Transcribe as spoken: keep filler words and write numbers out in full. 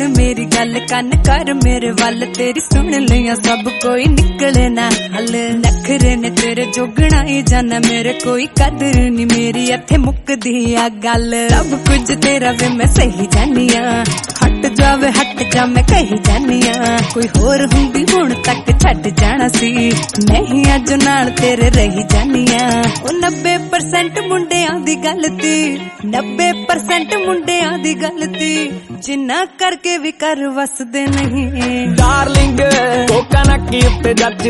सुन मेरी गल कन कर मेरे वल तेरी सुन लिया सब कोई निकले ना हल नखरे ने तेरे जोगना ही जाना मेरे कोई कदर नी मेरी इत्थे मुकदी आ गल सब कुछ तेरा वे मैं सही जानिया हट जावे हट जा मैं कही जानिया कोई होर हुंदी हुण तक छड्ड जाना सी नहीं अज नाल तेरे रही जानिया ओ नब्बे परसेंट मुंडियां दी गलती नब्बे परसेंट मुंडियां दी गलती जिन्ना करके भी कर वसदे नहीं डार्लिंग कोका नक्की उत्ते जज